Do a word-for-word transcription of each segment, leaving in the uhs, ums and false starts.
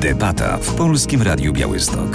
Debata w Polskim Radiu Białystok.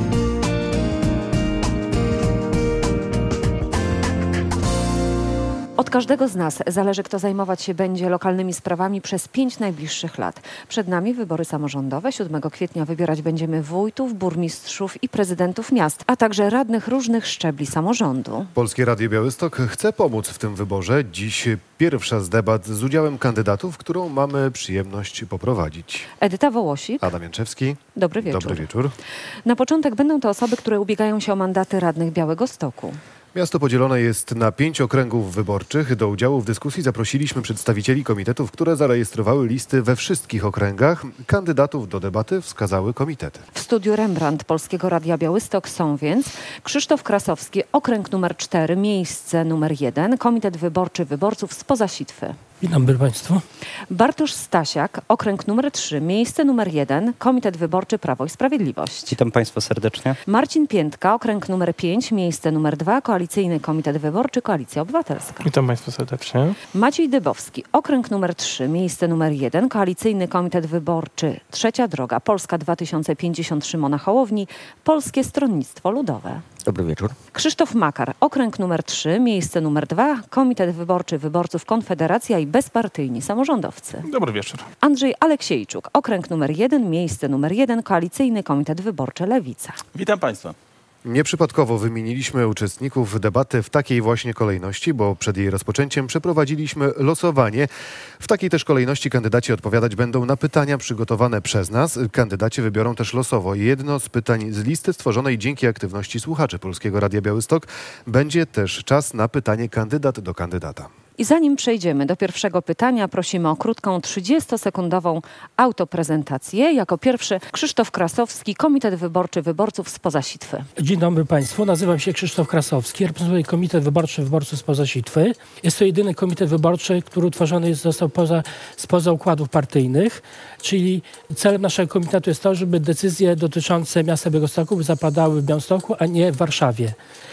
Od każdego z nas zależy, kto zajmować się będzie lokalnymi sprawami przez pięć najbliższych lat. Przed nami wybory samorządowe. siódmego kwietnia wybierać będziemy wójtów, burmistrzów i prezydentów miast, a także radnych różnych szczebli samorządu. Polskie Radio Białystok chce pomóc w tym wyborze. Dziś pierwsza z debat z udziałem kandydatów, którą mamy przyjemność poprowadzić. Edyta Wołosik. Adam Jęczewski. Dobry wieczór. Dobry wieczór. Na początek będą to osoby, które ubiegają się o mandaty radnych Białegostoku. Miasto podzielone jest na pięć okręgów wyborczych. Do udziału w dyskusji zaprosiliśmy przedstawicieli komitetów, które zarejestrowały listy we wszystkich okręgach. Kandydatów do debaty wskazały komitety. W studiu Rembrandt Polskiego Radia Białystok są więc Krzysztof Krasowski, okręg numer cztery, miejsce numer jeden, Komitet Wyborczy Wyborców spoza Sitwy. Witam Państwa. Bartosz Stasiak, okręg numer trzy, miejsce numer jeden, Komitet Wyborczy Prawo i Sprawiedliwość. Witam Państwa serdecznie. Marcin Piętka, okręg numer pięć, miejsce numer dwa, Koalicyjny Komitet Wyborczy Koalicja Obywatelska. Witam Państwa serdecznie. Maciej Dybowski, okręg numer trzy, miejsce numer jeden, Koalicyjny Komitet Wyborczy Trzecia Droga, Polska dwa tysiące pięćdziesiąt Szymona Hołowni, Polskie Stronnictwo Ludowe. Dobry wieczór. Krzysztof Makar, okręg numer trzy, miejsce numer dwa, Komitet Wyborczy Wyborców Konfederacja i bezpartyjni samorządowcy. Dobry wieczór. Andrzej Aleksiejczuk, okręg numer jeden, miejsce numer jeden, Koalicyjny Komitet Wyborczy Lewica. Witam Państwa. Nieprzypadkowo wymieniliśmy uczestników debaty w takiej właśnie kolejności, bo przed jej rozpoczęciem przeprowadziliśmy losowanie. W takiej też kolejności kandydaci odpowiadać będą na pytania przygotowane przez nas. Kandydaci wybiorą też losowo jedno z pytań z listy stworzonej dzięki aktywności słuchaczy Polskiego Radia Białystok. Będzie też czas na pytanie kandydat do kandydata. I zanim przejdziemy do pierwszego pytania, prosimy o krótką trzydziestosekundową autoprezentację. Jako pierwszy Krzysztof Krasowski, Komitet Wyborczy Wyborców spoza Sitwy. Dzień dobry Państwu, nazywam się Krzysztof Krasowski, reprezentuję Komitet Wyborczy Wyborców spoza Sitwy. Jest to jedyny komitet wyborczy, który utworzony jest, został poza, spoza układów partyjnych, czyli celem naszego komitetu jest to, żeby decyzje dotyczące miasta Białegostoku zapadały w Białymstoku, a nie w Warszawie.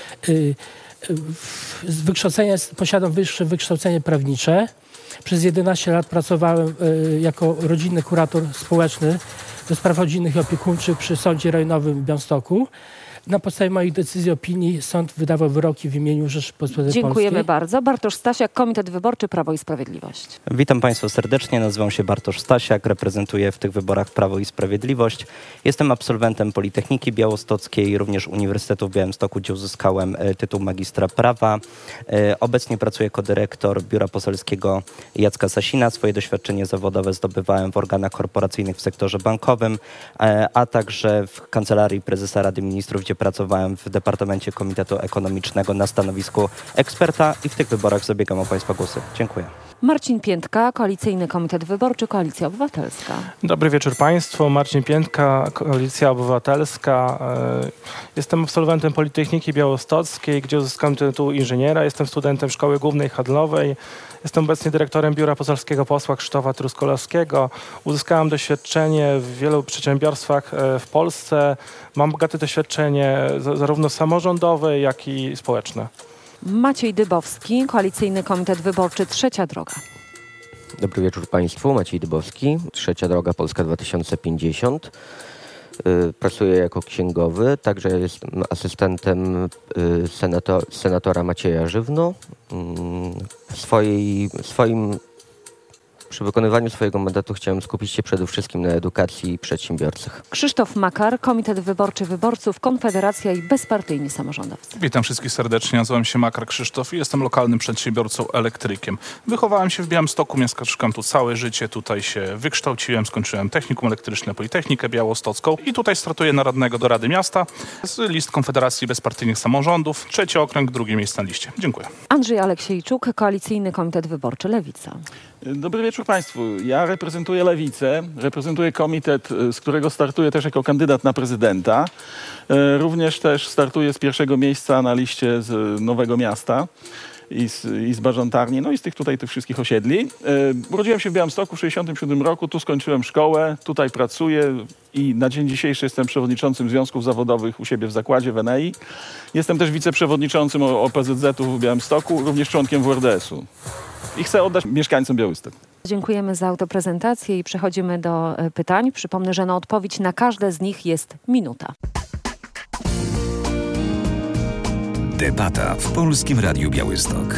Y Z wykształcenia posiadam wyższe wykształcenie prawnicze. Przez jedenaście lat pracowałem y, jako rodzinny kurator społeczny do spraw rodzinnych i opiekuńczych przy Sądzie Rejonowym w Białymstoku. Na podstawie moich decyzji, opinii sąd wydawał wyroki w imieniu Rzeczypospolitej Polskiej. Dziękujemy bardzo. Bartosz Stasiak, Komitet Wyborczy Prawo i Sprawiedliwość. Witam Państwa serdecznie, nazywam się Bartosz Stasiak, reprezentuję w tych wyborach Prawo i Sprawiedliwość. Jestem absolwentem Politechniki Białostockiej, również Uniwersytetu w Białymstoku, gdzie uzyskałem tytuł magistra prawa. Obecnie pracuję jako dyrektor Biura Poselskiego Jacka Sasina. Swoje doświadczenie zawodowe zdobywałem w organach korporacyjnych w sektorze bankowym, a także w Kancelarii Prezesa Rady Ministrów, gdzie pracowałem w Departamencie Komitetu Ekonomicznego na stanowisku eksperta i w tych wyborach zabiegam o Państwa głosy. Dziękuję. Marcin Piętka, Koalicyjny Komitet Wyborczy Koalicja Obywatelska. Dobry wieczór Państwu. Marcin Piętka, Koalicja Obywatelska. Jestem absolwentem Politechniki Białostockiej, gdzie uzyskałem tytuł inżyniera. Jestem studentem Szkoły Głównej Handlowej. Jestem obecnie dyrektorem Biura Poselskiego Posła Krzysztofa Truskolowskiego. Uzyskałem doświadczenie w wielu przedsiębiorstwach w Polsce. Mam bogate doświadczenie zarówno samorządowe, jak i społeczne. Maciej Dybowski, Koalicyjny Komitet Wyborczy Trzecia Droga. Dobry wieczór Państwu. Maciej Dybowski, Trzecia Droga Polska dwa tysiące pięćdziesiąt. Pracuję jako księgowy, także jestem asystentem senator, senatora Macieja Żywno. W swojej, swoim, przy wykonywaniu swojego mandatu chciałem skupić się przede wszystkim na edukacji i przedsiębiorcach. Krzysztof Makar, Komitet Wyborczy Wyborców Konfederacja i bezpartyjni samorządowcy. Witam wszystkich serdecznie, nazywam się Makar Krzysztof i jestem lokalnym przedsiębiorcą elektrykiem. Wychowałem się w Białymstoku, mieszkam tu całe życie, tutaj się wykształciłem, skończyłem technikum elektryczne, Politechnikę Białostocką i tutaj startuję na radnego do Rady Miasta z list Konfederacji Bezpartyjnych Samorządów, trzeci okręg, drugie miejsce na liście. Dziękuję. Andrzej Aleksiejczuk, Koalicyjny Komitet Wyborczy Lewica. Dobry wieczór Państwu. Ja reprezentuję Lewicę, reprezentuję komitet, z którego startuję też jako kandydat na prezydenta. Również też startuję z pierwszego miejsca na liście z Nowego Miasta i z, i z Barzątarni, no i z tych tutaj tych wszystkich osiedli. Urodziłem się w Białymstoku w sześćdziesiątym siódmym roku, tu skończyłem szkołę, tutaj pracuję i na dzień dzisiejszy jestem przewodniczącym związków zawodowych u siebie w zakładzie w Enei. Jestem też wiceprzewodniczącym O P Z Z-u w Białymstoku, również członkiem W R D S-u. I chcę oddać mieszkańcom Białystok. Dziękujemy za autoprezentację i przechodzimy do e, pytań. Przypomnę, że na odpowiedź na każde z nich jest minuta. Debata w Polskim Radiu Białystok.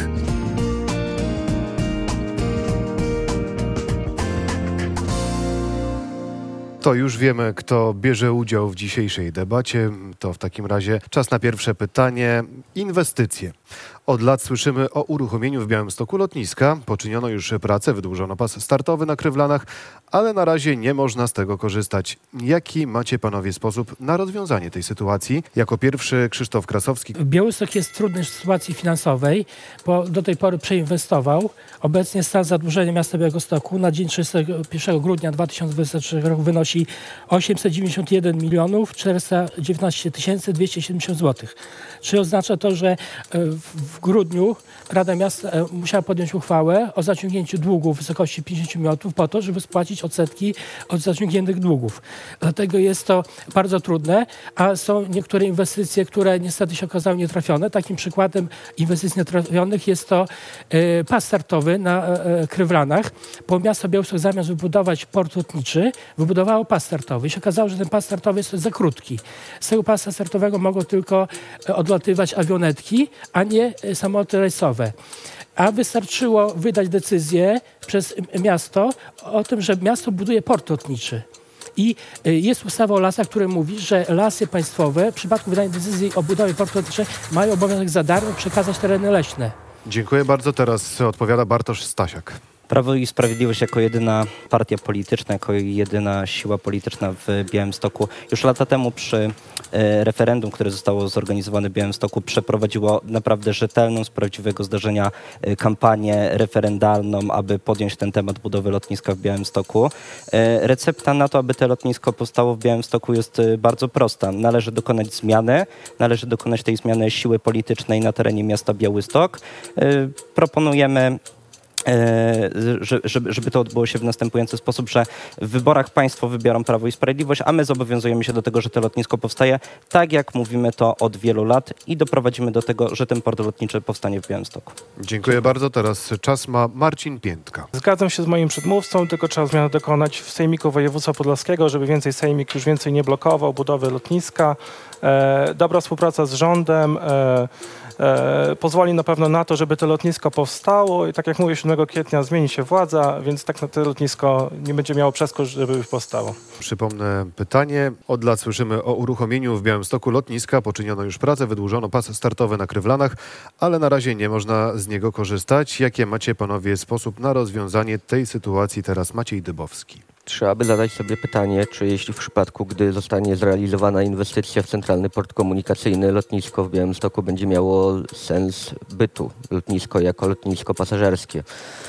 To już wiemy, kto bierze udział w dzisiejszej debacie. To w takim razie czas na pierwsze pytanie. Inwestycje. Od lat słyszymy o uruchomieniu w Białymstoku lotniska. Poczyniono już pracę, wydłużono pas startowy na Krywlanach, ale na razie nie można z tego korzystać. Jaki macie panowie sposób na rozwiązanie tej sytuacji? Jako pierwszy Krzysztof Krasowski. Białystok jest w trudnej sytuacji finansowej, bo do tej pory przeinwestował. Obecnie stan zadłużenia miasta Białegostoku na dzień trzydziestego pierwszego grudnia dwa tysiące dwudziestego trzeciego roku wynosi osiemset dziewięćdziesiąt jeden milionów czterysta dziewiętnaście tysięcy dwieście siedemdziesiąt złotych. Czyli oznacza to, że w grudniu Rada Miasta musiała podjąć uchwałę o zaciągnięciu długu w wysokości pięćdziesiąt milionów po to, żeby spłacić odsetki od zaciągniętych długów. Dlatego jest to bardzo trudne, a są niektóre inwestycje, które niestety się okazały nietrafione. Takim przykładem inwestycji nietrafionych jest to e, pas startowy na e, Krywlanach, bo miasto Białystok zamiast wybudować port lotniczy, wybudowało pas startowy i się okazało, że ten pas startowy jest za krótki. Z tego pasa startowego mogą tylko odlatywać awionetki, a nie samoloty rejsowe. A wystarczyło wydać decyzję przez miasto o tym, że miasto buduje port lotniczy. I jest ustawa o lasach, która mówi, że lasy państwowe w przypadku wydania decyzji o budowie portu lotniczego mają obowiązek za darmo przekazać tereny leśne. Dziękuję bardzo. Teraz odpowiada Bartosz Stasiak. Prawo i Sprawiedliwość jako jedyna partia polityczna, jako jedyna siła polityczna w Białymstoku już lata temu przy e, referendum, które zostało zorganizowane w Białymstoku, przeprowadziło naprawdę rzetelną, z prawdziwego zdarzenia e, kampanię referendalną, aby podjąć ten temat budowy lotniska w Białymstoku. E, recepta na to, aby to lotnisko powstało w Białymstoku jest e, bardzo prosta. Należy dokonać zmiany, należy dokonać tej zmiany siły politycznej na terenie miasta Białystok. E, proponujemy Żeby, żeby to odbyło się w następujący sposób, że w wyborach państwo wybiorą Prawo i Sprawiedliwość, a my zobowiązujemy się do tego, że to lotnisko powstaje, tak jak mówimy to od wielu lat i doprowadzimy do tego, że ten port lotniczy powstanie w Białymstoku. Dziękuję bardzo. Teraz czas ma Marcin Piętka. Zgadzam się z moim przedmówcą, tylko trzeba zmiany dokonać w Sejmiku Województwa Podlaskiego, żeby więcej Sejmik już więcej nie blokował budowy lotniska. E, dobra współpraca z rządem e, e, pozwoli na pewno na to, żeby to lotnisko powstało i tak jak mówię, siódmego kwietnia zmieni się władza, więc tak na to lotnisko nie będzie miało przeszkód, żeby już powstało. Przypomnę pytanie. Od lat słyszymy o uruchomieniu w Białymstoku lotniska. Poczyniono już pracę, wydłużono pas startowy na Krywlanach, ale na razie nie można z niego korzystać. Jakie macie panowie sposób na rozwiązanie tej sytuacji? Teraz Maciej Dybowski. Trzeba by zadać sobie pytanie, czy jeśli w przypadku, gdy zostanie zrealizowana inwestycja w Centralny Port Komunikacyjny, lotnisko w Białymstoku będzie miało sens bytu. Lotnisko jako lotnisko pasażerskie.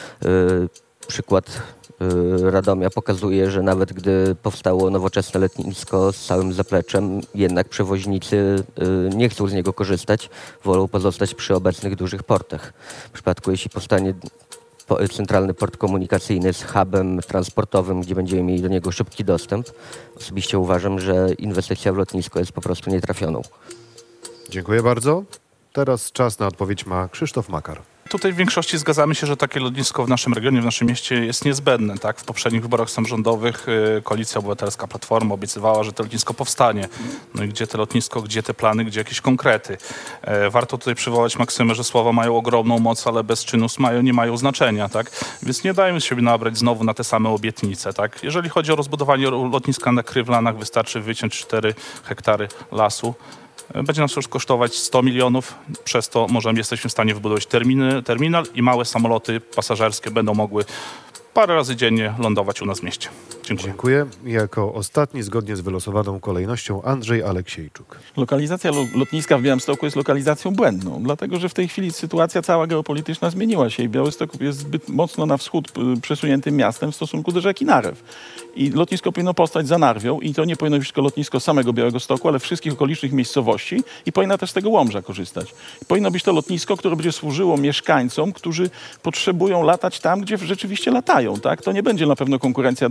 Yy, przykład yy, Radomia pokazuje, że nawet gdy powstało nowoczesne lotnisko z całym zapleczem, jednak przewoźnicy yy, nie chcą z niego korzystać, wolą pozostać przy obecnych dużych portach. W przypadku, jeśli powstanie Centralny Port Komunikacyjny z hubem transportowym, gdzie będziemy mieli do niego szybki dostęp, osobiście uważam, że inwestycja w lotnisko jest po prostu nietrafioną. Dziękuję bardzo. Teraz czas na odpowiedź ma Krzysztof Makar. Tutaj w większości zgadzamy się, że takie lotnisko w naszym regionie, w naszym mieście jest niezbędne. Tak? W poprzednich wyborach samorządowych y, Koalicja Obywatelska, Platforma obiecywała, że to lotnisko powstanie. No i gdzie to lotnisko, gdzie te plany, gdzie jakieś konkrety. E, warto tutaj przywołać maksymę, że słowa mają ogromną moc, ale bez czynów mają, nie mają znaczenia. Tak? Więc nie dajmy się nabrać znowu na te same obietnice. Tak? Jeżeli chodzi o rozbudowanie lotniska na Krywlanach, wystarczy wyciąć cztery hektary lasu. Będzie nas już kosztować sto milionów, przez to możemy, jesteśmy w stanie wybudować terminy, terminal i małe samoloty pasażerskie będą mogły parę razy dziennie lądować u nas w mieście. Dziękuję. Dziękuję. Jako ostatni, zgodnie z wylosowaną kolejnością, Andrzej Aleksiejczuk. Lokalizacja lotniska w Białymstoku jest lokalizacją błędną, dlatego że w tej chwili sytuacja cała geopolityczna zmieniła się i Białystok jest zbyt mocno na wschód przesuniętym miastem w stosunku do rzeki Narew. I lotnisko powinno powstać za Narwią i to nie powinno być tylko lotnisko samego Białegostoku, ale wszystkich okolicznych miejscowości i powinna też z tego Łomża korzystać. I powinno być to lotnisko, które będzie służyło mieszkańcom, którzy potrzebują latać tam, gdzie rzeczywiście latają. Tak? To nie będzie na pewno konkurencja do centralnego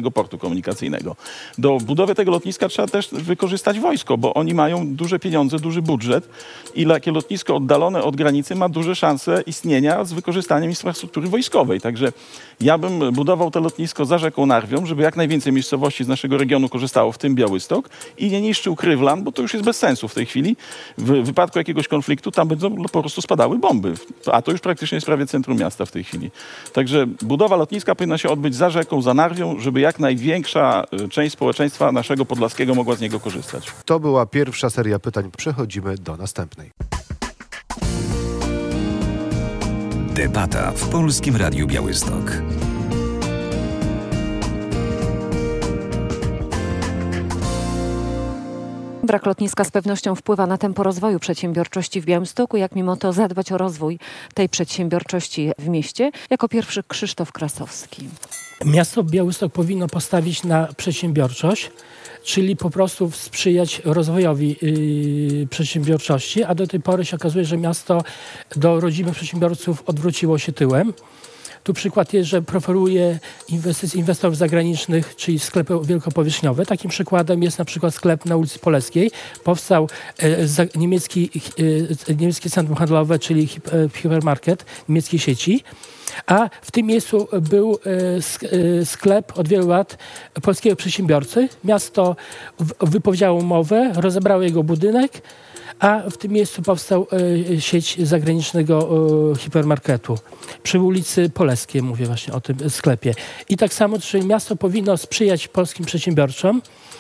Centralnego Portu Komunikacyjnego. Do budowy tego lotniska trzeba też wykorzystać wojsko, bo oni mają duże pieniądze, duży budżet i takie lotnisko oddalone od granicy ma duże szanse istnienia z wykorzystaniem infrastruktury wojskowej. Także ja bym budował to lotnisko za rzeką Narwią, żeby jak najwięcej miejscowości z naszego regionu korzystało, w tym Białystok, i nie niszczył Krywlan, bo to już jest bez sensu w tej chwili. W wypadku jakiegoś konfliktu tam będą po prostu spadały bomby, a to już praktycznie jest prawie centrum miasta w tej chwili. Także budowa lotniska powinna się odbyć za rzeką, za Narwią, żeby jak największa część społeczeństwa naszego podlaskiego mogła z niego korzystać. To była pierwsza seria pytań. Przechodzimy do następnej. Debata w Polskim Radiu Białystok. Brak lotniska z pewnością wpływa na tempo rozwoju przedsiębiorczości w Białymstoku. Jak mimo to zadbać o rozwój tej przedsiębiorczości w mieście? Jako pierwszy Krzysztof Krasowski. Miasto Białystok powinno postawić na przedsiębiorczość, czyli po prostu sprzyjać rozwojowi yy, przedsiębiorczości, a do tej pory się okazuje, że miasto do rodzimych przedsiębiorców odwróciło się tyłem. Tu przykład jest, że preferuje inwestycje inwestorów zagranicznych, czyli sklepy wielkopowierzchniowe. Takim przykładem jest na przykład sklep na ulicy Poleskiej. Powstał e, za, niemiecki, e, niemieckie centrum handlowe, czyli hip, e, hipermarket niemieckiej sieci. A w tym miejscu był e, sklep od wielu lat polskiego przedsiębiorcy. Miasto w, wypowiedziało umowę, rozebrało jego budynek, a w tym miejscu powstał e, sieć zagranicznego e, hipermarketu. Przy ulicy Poleskiej mówię właśnie o tym sklepie. I tak samo, czyli miasto powinno sprzyjać polskim przedsiębiorcom.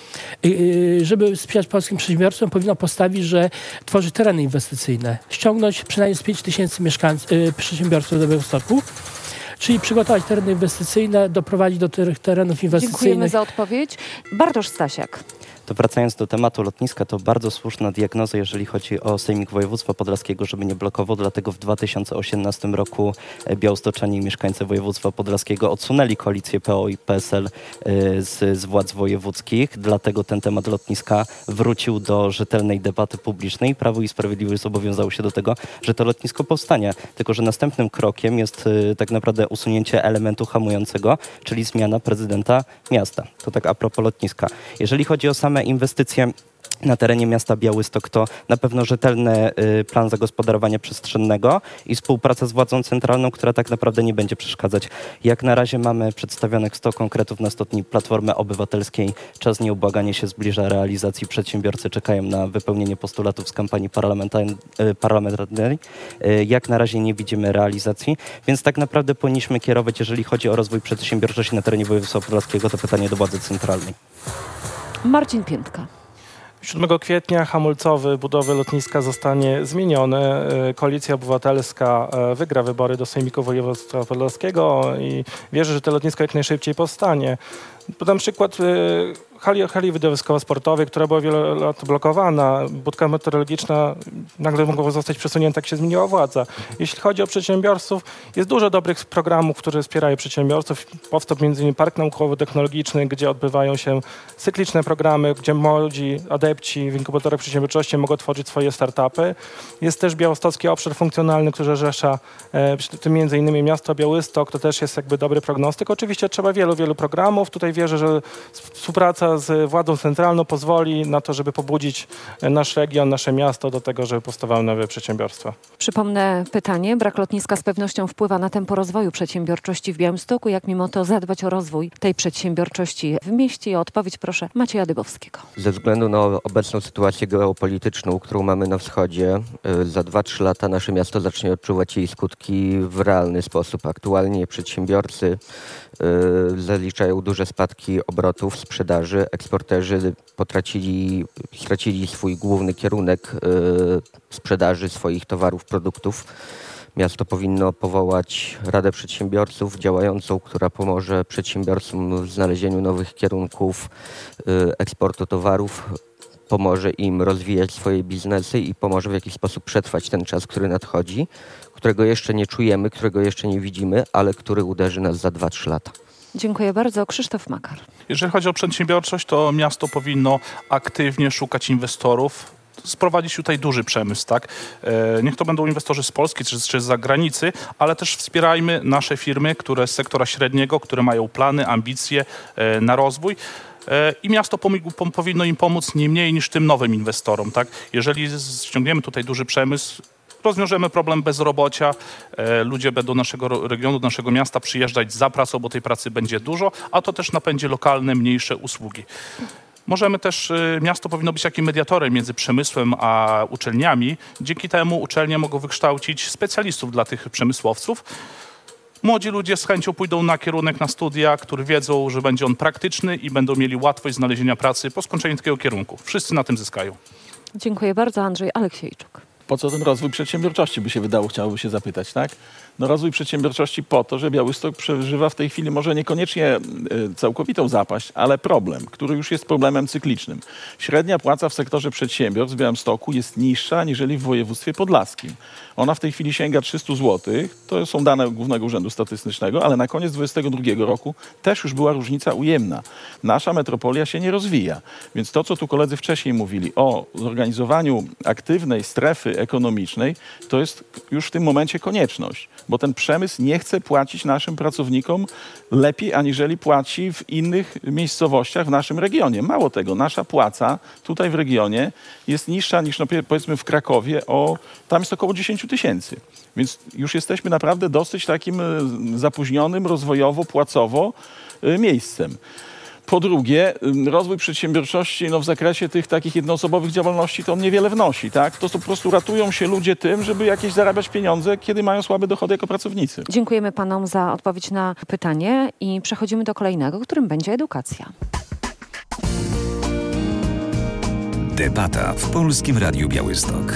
Żeby sprzyjać polskim przedsiębiorcom, powinno postawić, że tworzy tereny inwestycyjne. Ściągnąć przynajmniej z pięć tysięcy mieszkańców, e, przedsiębiorców do Białegostoku. Czyli przygotować tereny inwestycyjne, doprowadzić do tych terenów inwestycyjnych. Dziękujemy za odpowiedź. Bartosz Stasiak. To wracając do tematu lotniska, to bardzo słuszna diagnoza, jeżeli chodzi o Sejmik Województwa Podlaskiego, żeby nie blokował. Dlatego w dwa tysiące osiemnastym roku białostoczanie i mieszkańcy województwa podlaskiego odsunęli koalicję P O i P S L z, z władz wojewódzkich. Dlatego ten temat lotniska wrócił do rzetelnej debaty publicznej. Prawo i Sprawiedliwość zobowiązało się do tego, że to lotnisko powstanie. Tylko że następnym krokiem jest tak naprawdę usunięcie elementu hamującego, czyli zmiana prezydenta miasta. To tak a propos lotniska. Jeżeli chodzi o same inwestycje na terenie miasta Białystok, to na pewno rzetelny y, plan zagospodarowania przestrzennego i współpraca z władzą centralną, która tak naprawdę nie będzie przeszkadzać. Jak na razie mamy przedstawionych sto konkretów na stopni Platformy Obywatelskiej. Czas nieubłaganie się zbliża realizacji. Przedsiębiorcy czekają na wypełnienie postulatów z kampanii parlamentarnej. Y, parlamentarnej. Y, jak na razie nie widzimy realizacji, więc tak naprawdę powinniśmy kierować, jeżeli chodzi o rozwój przedsiębiorczości na terenie województwa podlaskiego, to pytanie do władzy centralnej. Marcin Piętka. siódmego kwietnia hamulcowy budowy lotniska zostanie zmieniony. Koalicja Obywatelska wygra wybory do Sejmiku Województwa Podlaskiego i wierzę, że to lotnisko jak najszybciej powstanie. Podam przykład hali, hali widowiskowo-sportowej, która była wiele lat blokowana. Budka meteorologiczna nagle mogła zostać przesunięta, jak się zmieniła władza. Jeśli chodzi o przedsiębiorców, jest dużo dobrych programów, które wspierają przedsiębiorców. Powstał między innymi Park Naukowo-Technologiczny, gdzie odbywają się cykliczne programy, gdzie młodzi adepci w inkubatorach przedsiębiorczości mogą tworzyć swoje startupy. Jest też białostocki obszar funkcjonalny, który rzesza e, przy tym między innymi miasto Białystok. To też jest jakby dobry prognostyk. Oczywiście trzeba wielu, wielu programów. Tutaj wierzę, że współpraca z władzą centralną pozwoli na to, żeby pobudzić nasz region, nasze miasto do tego, żeby powstawały nowe przedsiębiorstwa. Przypomnę pytanie. Brak lotniska z pewnością wpływa na tempo rozwoju przedsiębiorczości w Białymstoku. Jak mimo to zadbać o rozwój tej przedsiębiorczości w mieście? I o odpowiedź proszę Macieja Dybowskiego. Ze względu na obecną sytuację geopolityczną, którą mamy na wschodzie, za dwa trzy lata nasze miasto zacznie odczuwać jej skutki w realny sposób. Aktualnie przedsiębiorcy y, zaliczają duże spadki obrotów, sprzedaży. Eksporterzy potracili, stracili swój główny kierunek y, sprzedaży swoich towarów, produktów. Miasto powinno powołać Radę Przedsiębiorców działającą, która pomoże przedsiębiorcom w znalezieniu nowych kierunków y, eksportu towarów, pomoże im rozwijać swoje biznesy i pomoże w jakiś sposób przetrwać ten czas, który nadchodzi, którego jeszcze nie czujemy, którego jeszcze nie widzimy, ale który uderzy nas za dwa trzy lata. Dziękuję bardzo. Krzysztof Makar. Jeżeli chodzi o przedsiębiorczość, to miasto powinno aktywnie szukać inwestorów sprowadzić tutaj duży przemysł, tak? E, niech to będą inwestorzy z Polski czy, czy z zagranicy, ale też wspierajmy nasze firmy, które z sektora średniego, które mają plany, ambicje e, na rozwój. I miasto pomig- powinno im pomóc nie mniej niż tym nowym inwestorom. Tak? Jeżeli ściągniemy tutaj duży przemysł, rozwiążemy problem bezrobocia, e, ludzie będą do naszego regionu, do naszego miasta przyjeżdżać za pracą, bo tej pracy będzie dużo, a to też napędzi lokalne, mniejsze usługi. Możemy też, e, miasto powinno być takim mediatorem między przemysłem a uczelniami. Dzięki temu uczelnie mogą wykształcić specjalistów dla tych przemysłowców. Młodzi ludzie z chęcią pójdą na kierunek, na studia, który wiedzą, że będzie on praktyczny i będą mieli łatwość znalezienia pracy po skończeniu takiego kierunku. Wszyscy na tym zyskają. Dziękuję bardzo. Andrzej Aleksiejczuk. Po co ten rozwój przedsiębiorczości by się wydało, chciałoby się zapytać, tak? No rozwój przedsiębiorczości po to, że Białystok przeżywa w tej chwili może niekoniecznie y, całkowitą zapaść, ale problem, który już jest problemem cyklicznym. Średnia płaca w sektorze przedsiębiorstw w Białymstoku jest niższa aniżeli w województwie podlaskim. Ona w tej chwili sięga trzysta złotych, to są dane Głównego Urzędu Statystycznego, ale na koniec dwudziestego drugiego roku też już była różnica ujemna. Nasza metropolia się nie rozwija, więc to, co tu koledzy wcześniej mówili o zorganizowaniu aktywnej strefy ekonomicznej, to jest już w tym momencie konieczność, bo ten przemysł nie chce płacić naszym pracownikom lepiej, aniżeli płaci w innych miejscowościach w naszym regionie. Mało tego, nasza płaca tutaj w regionie jest niższa niż no, powiedzmy w Krakowie, o, tam jest około dziesięć tysięcy. Więc już jesteśmy naprawdę dosyć takim zapóźnionym rozwojowo, płacowo miejscem. Po drugie, rozwój przedsiębiorczości no, w zakresie tych takich jednoosobowych działalności to on niewiele wnosi. Tak? To, to po prostu ratują się ludzie tym, żeby jakieś zarabiać pieniądze, kiedy mają słabe dochody jako pracownicy. Dziękujemy panom za odpowiedź na pytanie i przechodzimy do kolejnego, którym będzie edukacja. Debata w Polskim Radiu Białystok.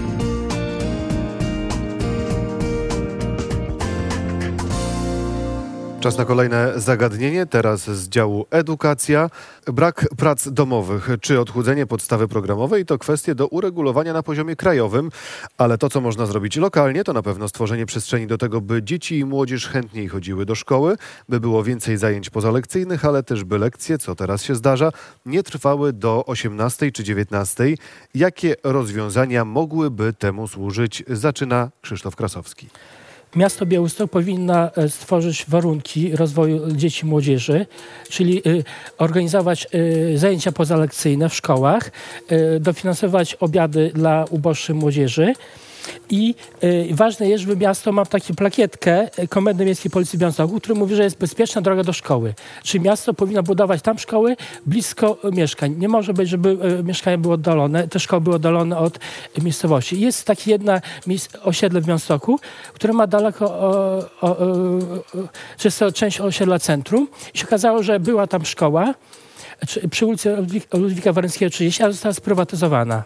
Czas na kolejne zagadnienie, teraz z działu edukacja. Brak prac domowych czy odchudzenie podstawy programowej to kwestie do uregulowania na poziomie krajowym, ale to, co można zrobić lokalnie, to na pewno stworzenie przestrzeni do tego, by dzieci i młodzież chętniej chodziły do szkoły, by było więcej zajęć pozalekcyjnych, ale też by lekcje, co teraz się zdarza, nie trwały do osiemnastej czy dziewiętnastej. Jakie rozwiązania mogłyby temu służyć? Zaczyna Krzysztof Krasowski. Miasto Białystok powinno stworzyć warunki rozwoju dzieci i młodzieży, czyli organizować zajęcia pozalekcyjne w szkołach, dofinansować obiady dla uboższej młodzieży. I y, ważne jest, żeby miasto ma taką plakietkę Komendy Miejskiej Policji w Białymstoku, który mówi, że jest bezpieczna droga do szkoły. Czyli miasto powinno budować tam szkoły blisko mieszkań. Nie może być, żeby y, mieszkania były oddalone, te szkoły były oddalone od y, miejscowości. Jest takie jedna osiedle w Białymstoku, które ma daleko, o, o, o, czy jest to część osiedla centrum. I się okazało, że była tam szkoła przy ulicy Ludwika Warenckiego trzydzieści, a została sprywatyzowana.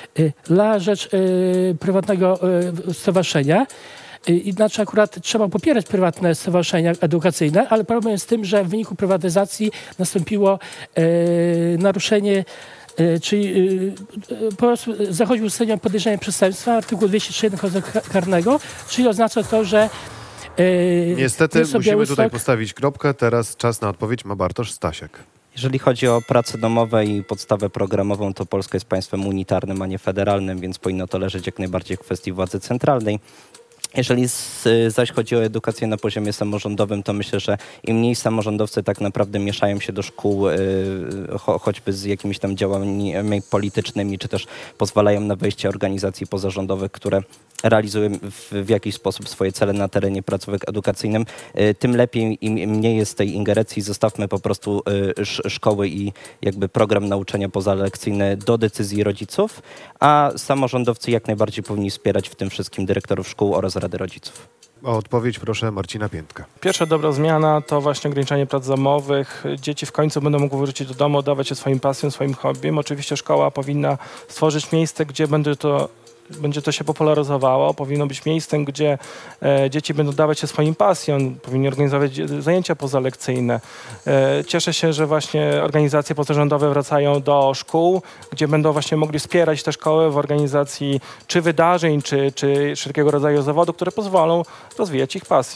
Dla rzecz y, prywatnego y, stowarzyszenia. Y, znaczy akurat trzeba popierać prywatne stowarzyszenia edukacyjne, ale problem jest z tym, że w wyniku prywatyzacji nastąpiło y, naruszenie, y, czyli y, po prostu zachodził sędzia podejrzenia przestępstwa, artykuł dwieście trzy jeden Kodeksu karnego, czyli oznacza to, że y, Niestety musimy Białystok... tutaj postawić kropkę. Teraz czas na odpowiedź ma Bartosz Stasiak. Jeżeli chodzi o prace domowe i podstawę programową, to Polska jest państwem unitarnym, a nie federalnym, więc powinno to leżeć jak najbardziej w kwestii władzy centralnej. Jeżeli z, zaś chodzi o edukację na poziomie samorządowym, to myślę, że im mniej samorządowcy tak naprawdę mieszają się do szkół, yy, cho, choćby z jakimiś tam działaniami politycznymi, czy też pozwalają na wejście organizacji pozarządowych, które realizują w, w jakiś sposób swoje cele na terenie placówek edukacyjnym, yy, tym lepiej, im mniej jest tej ingerencji. Zostawmy po prostu yy, sz, szkoły i jakby program nauczania pozalekcyjny do decyzji rodziców, a samorządowcy jak najbardziej powinni wspierać w tym wszystkim dyrektorów szkół oraz Rady Rodziców. O odpowiedź proszę Marcina Piętka. Pierwsza dobra zmiana to właśnie ograniczanie prac domowych. Dzieci w końcu będą mogły wrócić do domu, oddawać się swoim pasjom, swoim hobbym. Oczywiście szkoła powinna stworzyć miejsce, gdzie będzie to będzie to się popularyzowało, powinno być miejscem, gdzie e, dzieci będą dawać się swoim pasjom, powinni organizować zajęcia pozalekcyjne. E, cieszę się, że właśnie organizacje pozarządowe wracają do szkół, gdzie będą właśnie mogli wspierać te szkoły w organizacji czy wydarzeń, czy, czy wszelkiego rodzaju zawodów, które pozwolą rozwijać ich pasję.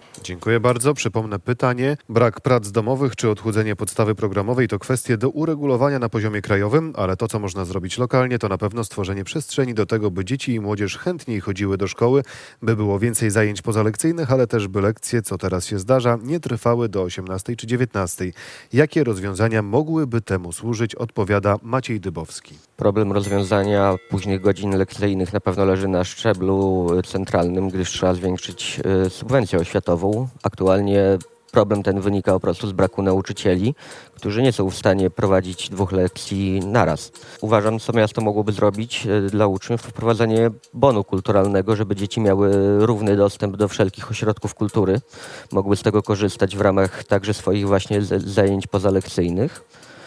Dziękuję bardzo. Przypomnę pytanie. Brak prac domowych czy odchudzenie podstawy programowej to kwestie do uregulowania na poziomie krajowym, ale to, co można zrobić lokalnie, to na pewno stworzenie przestrzeni do tego, by dzieci i młodzież chętniej chodziły do szkoły, by było więcej zajęć pozalekcyjnych, ale też by lekcje, co teraz się zdarza, nie trwały do osiemnastej czy dziewiętnastej. Jakie rozwiązania mogłyby temu służyć, odpowiada Maciej Dybowski. Problem rozwiązania późnych godzin lekcyjnych na pewno leży na szczeblu centralnym, gdyż trzeba zwiększyć y, subwencję oświatową. Aktualnie problem ten wynika po prostu z braku nauczycieli, którzy nie są w stanie prowadzić dwóch lekcji naraz. Uważam, co miasto mogłoby zrobić y, dla uczniów, to wprowadzenie bonu kulturalnego, żeby dzieci miały równy dostęp do wszelkich ośrodków kultury. Mogły z tego korzystać w ramach także swoich właśnie z- zajęć pozalekcyjnych.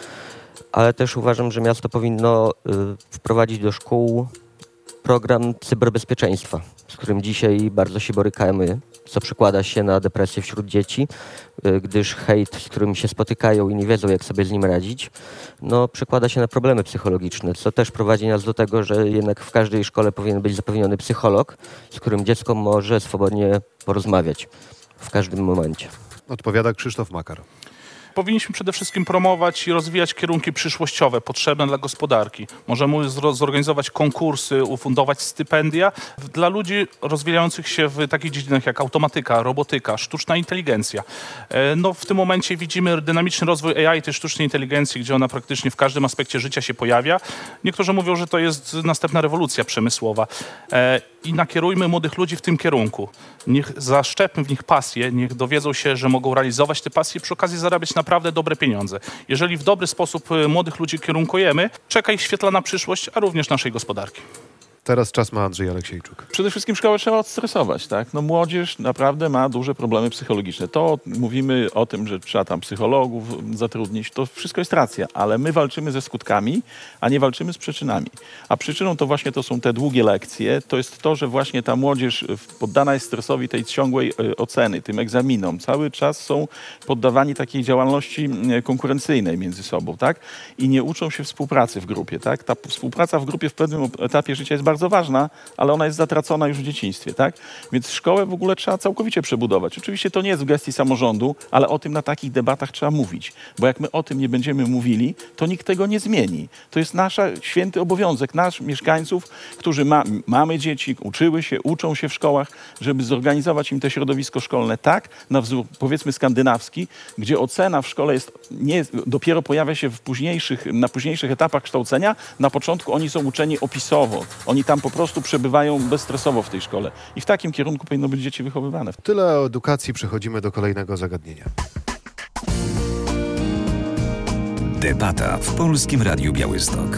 Ale też uważam, że miasto powinno y, wprowadzić do szkół program cyberbezpieczeństwa, z którym dzisiaj bardzo się borykamy, co przekłada się na depresję wśród dzieci, y, gdyż hejt, z którym się spotykają i nie wiedzą, jak sobie z nim radzić, no, przekłada się na problemy psychologiczne, co też prowadzi nas do tego, że jednak w każdej szkole powinien być zapewniony psycholog, z którym dziecko może swobodnie porozmawiać w każdym momencie. Odpowiada Krzysztof Makar. Powinniśmy przede wszystkim promować i rozwijać kierunki przyszłościowe potrzebne dla gospodarki. Możemy zro- zorganizować konkursy, ufundować stypendia dla ludzi rozwijających się w takich dziedzinach jak automatyka, robotyka, sztuczna inteligencja. E, No, w tym momencie widzimy dynamiczny rozwój A I, tej sztucznej inteligencji, gdzie ona praktycznie w każdym aspekcie życia się pojawia. Niektórzy mówią, że to jest następna rewolucja przemysłowa. E, I nakierujmy młodych ludzi w tym kierunku. Niech zaszczepmy w nich pasję, niech dowiedzą się, że mogą realizować te pasje i przy okazji zarabiać naprawdę dobre pieniądze. Jeżeli w dobry sposób y, młodych ludzi kierunkujemy, czeka ich świetlana przyszłość, a również naszej gospodarki. Teraz czas ma Andrzej Aleksiejczuk. Przede wszystkim szkołę trzeba odstresować, tak? No młodzież naprawdę ma duże problemy psychologiczne. To mówimy o tym, że trzeba tam psychologów zatrudnić, to wszystko jest racja, ale my walczymy ze skutkami, a nie walczymy z przyczynami. A przyczyną to właśnie to są te długie lekcje, to jest to, że właśnie ta młodzież poddana jest stresowi tej ciągłej y, oceny, tym egzaminom. Cały czas są poddawani takiej działalności y, konkurencyjnej między sobą, tak? I nie uczą się współpracy w grupie, tak? Ta współpraca w grupie w pewnym etapie życia jest bardzo bardzo ważna, ale ona jest zatracona już w dzieciństwie, tak? Więc szkołę w ogóle trzeba całkowicie przebudować. Oczywiście to nie jest w gestii samorządu, ale o tym na takich debatach trzeba mówić. Bo jak my o tym nie będziemy mówili, to nikt tego nie zmieni. To jest nasz święty obowiązek, nasz mieszkańców, którzy ma, mamy dzieci, uczyły się, uczą się w szkołach, żeby zorganizować im to środowisko szkolne tak, na wzór powiedzmy skandynawski, gdzie ocena w szkole jest, nie, dopiero pojawia się w późniejszych, na późniejszych etapach kształcenia. Na początku oni są uczeni opisowo. Oni tam po prostu przebywają bezstresowo w tej szkole. I w takim kierunku powinno być dzieci wychowywane. Tyle o edukacji, przechodzimy do kolejnego zagadnienia. Debata w Polskim Radiu Białystok.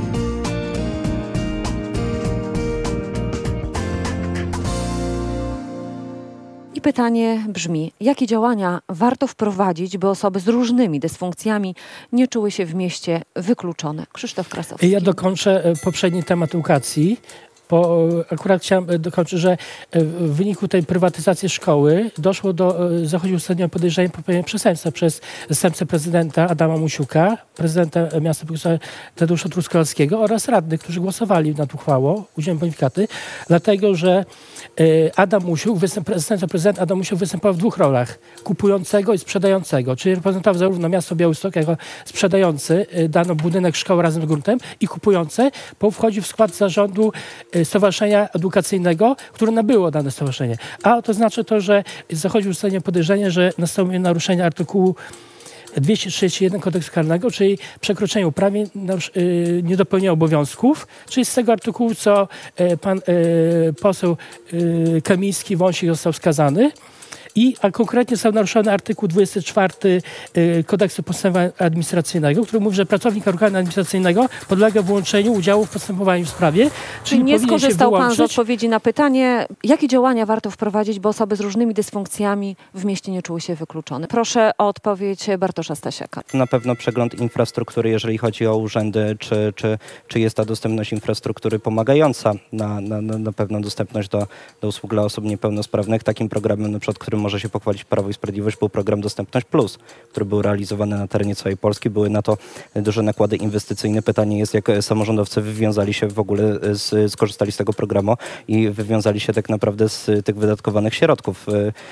I pytanie brzmi, jakie działania warto wprowadzić, by osoby z różnymi dysfunkcjami nie czuły się w mieście wykluczone? Krzysztof Krasowski. Ja dokończę e, poprzedni temat edukacji. Bo e, akurat chciałem e, dokończyć, że e, w wyniku tej prywatyzacji szkoły doszło do, e, zachodziło ostatnio podejrzenie popełnienia przestępstwa przez zastępcę prezydenta Adama Musiuka, prezydenta miasta Tadeusza Truskolaskiego oraz radnych, którzy głosowali nad uchwałą, udziałem bonifikaty, dlatego, że e, Adam Musiuk, występ, zastępca prezydenta Adam Musiuk występował w dwóch rolach, kupującego i sprzedającego, czyli reprezentował zarówno miasto Białystok jako sprzedający e, dano budynek szkoły razem z gruntem i kupujące, bo wchodzi w skład zarządu e, stowarzyszenia edukacyjnego, które nabyło dane stowarzyszenie. A to znaczy to, że zachodzi ustawienie podejrzenie, że nastąpi naruszenie artykułu dwieście trzydzieści jeden kodeksu karnego, czyli przekroczenie uprawnień, yy, niedopełnienie obowiązków, czyli z tego artykułu, co yy, pan yy, poseł yy, Kamiński Wąsik został skazany. I, a konkretnie został naruszony artykuł dwudziesty czwarty y, kodeksu postępowania administracyjnego, który mówi, że pracownik organu administracyjnego podlega wyłączeniu udziału w postępowaniu w sprawie. Czyli, czyli nie skorzystał wyłączyć... pan z odpowiedzi na pytanie, jakie działania warto wprowadzić, by osoby z różnymi dysfunkcjami w mieście nie czuły się wykluczone? Proszę o odpowiedź Bartosza Stasiaka. Na pewno przegląd infrastruktury, jeżeli chodzi o urzędy, czy, czy, czy jest ta dostępność infrastruktury pomagająca na, na, na pewną dostępność do, do usług dla osób niepełnosprawnych. Takim programem, na przykład, który może się pochwalić Prawo i Sprawiedliwość, był program Dostępność Plus, który był realizowany na terenie całej Polski. Były na to duże nakłady inwestycyjne. Pytanie jest, jak samorządowcy wywiązali się w ogóle, z, skorzystali z tego programu i wywiązali się tak naprawdę z tych wydatkowanych środków.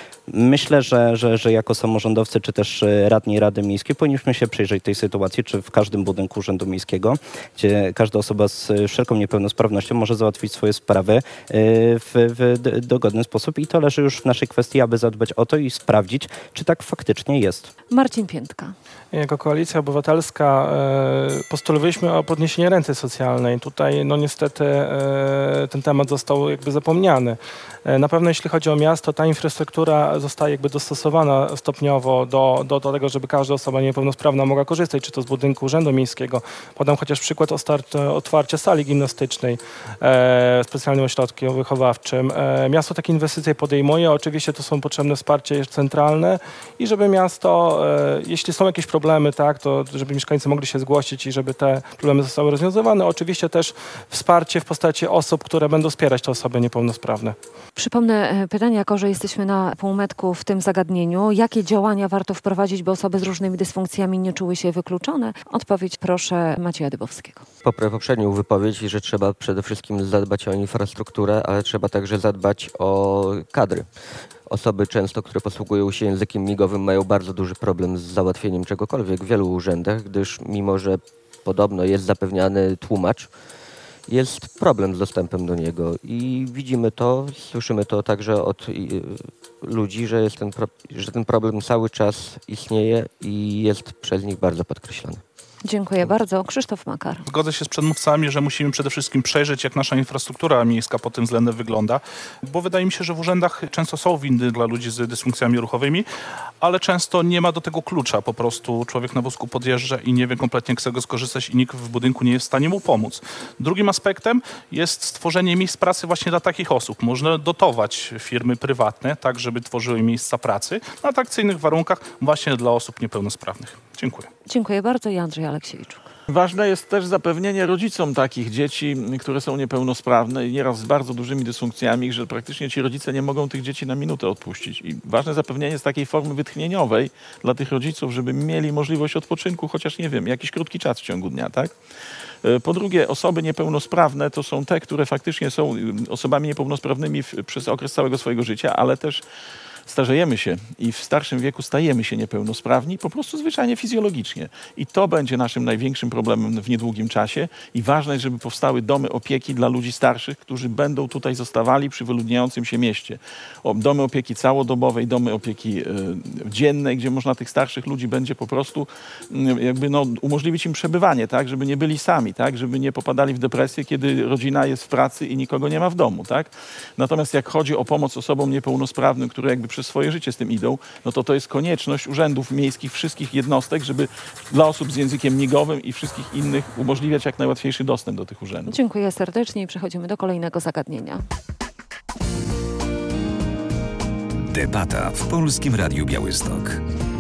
Myślę, że, że, że jako samorządowcy, czy też radni Rady Miejskiej powinniśmy się przyjrzeć tej sytuacji, czy w każdym budynku Urzędu Miejskiego, gdzie każda osoba z wszelką niepełnosprawnością może załatwić swoje sprawy w, w dogodny sposób i to leży już w naszej kwestii, aby zadbać o to i sprawdzić, czy tak faktycznie jest. Marcin Piętka. Jako Koalicja Obywatelska e, postulowaliśmy o podniesienie renty socjalnej. Tutaj no niestety e, ten temat został jakby zapomniany. E, na pewno jeśli chodzi o miasto, ta infrastruktura zostaje jakby dostosowana stopniowo do, do, do tego, żeby każda osoba niepełnosprawna mogła korzystać, czy to z budynku Urzędu Miejskiego. Podam chociaż przykład o start, otwarcia sali gimnastycznej e, w specjalnym ośrodku wychowawczym. E, miasto takie inwestycje podejmuje. Oczywiście to są potrzebne wsparcie centralne i żeby miasto, e, jeśli są jakieś problemy, tak, to żeby mieszkańcy mogli się zgłosić i żeby te problemy zostały rozwiązywane. Oczywiście też wsparcie w postaci osób, które będą wspierać te osoby niepełnosprawne. Przypomnę pytanie, jako że jesteśmy na półmetku w tym zagadnieniu. Jakie działania warto wprowadzić, by osoby z różnymi dysfunkcjami nie czuły się wykluczone? Odpowiedź proszę Macieja Dybowskiego. Poprę poprzednią wypowiedź, że trzeba przede wszystkim zadbać o infrastrukturę, ale trzeba także zadbać o kadry. Osoby często, które posługują się językiem migowym, mają bardzo duży problem z załatwieniem czegokolwiek w wielu urzędach, gdyż mimo, że podobno jest zapewniany tłumacz, jest problem z dostępem do niego i widzimy to, słyszymy to także od y, ludzi, że, jest ten pro, że ten problem cały czas istnieje i jest przez nich bardzo podkreślany. Dziękuję bardzo. Krzysztof Makar. Zgodzę się z przedmówcami, że musimy przede wszystkim przejrzeć, jak nasza infrastruktura miejska pod tym względem wygląda, bo wydaje mi się, że w urzędach często są windy dla ludzi z dysfunkcjami ruchowymi, ale często nie ma do tego klucza. Po prostu człowiek na wózku podjeżdża i nie wie kompletnie, jak z tego skorzystać i nikt w budynku nie jest w stanie mu pomóc. Drugim aspektem jest stworzenie miejsc pracy właśnie dla takich osób. Można dotować firmy prywatne, tak żeby tworzyły miejsca pracy na atrakcyjnych warunkach właśnie dla osób niepełnosprawnych. Dziękuję. Dziękuję bardzo. I Andrzej Aleksiejczuk. Ważne jest też zapewnienie rodzicom takich dzieci, które są niepełnosprawne i nieraz z bardzo dużymi dysfunkcjami, że praktycznie ci rodzice nie mogą tych dzieci na minutę odpuścić. I ważne zapewnienie jest takiej formy wytchnieniowej dla tych rodziców, żeby mieli możliwość odpoczynku, chociaż nie wiem, jakiś krótki czas w ciągu dnia, tak? Po drugie, osoby niepełnosprawne to są te, które faktycznie są osobami niepełnosprawnymi w, przez okres całego swojego życia, ale też starzejemy się i w starszym wieku stajemy się niepełnosprawni, po prostu zwyczajnie fizjologicznie. I to będzie naszym największym problemem w niedługim czasie i ważne jest, żeby powstały domy opieki dla ludzi starszych, którzy będą tutaj zostawali przy wyludniającym się mieście. O, domy opieki całodobowej, domy opieki y, dziennej, gdzie można tych starszych ludzi będzie po prostu y, jakby no, umożliwić im przebywanie, tak, żeby nie byli sami, tak, żeby nie popadali w depresję, kiedy rodzina jest w pracy i nikogo nie ma w domu, tak. Natomiast jak chodzi o pomoc osobom niepełnosprawnym, które jakby przez swoje życie z tym idą, no to to jest konieczność urzędów miejskich, wszystkich jednostek, żeby dla osób z językiem migowym i wszystkich innych umożliwiać jak najłatwiejszy dostęp do tych urzędów. Dziękuję serdecznie i przechodzimy do kolejnego zagadnienia. Debata w Polskim Radiu Białystok.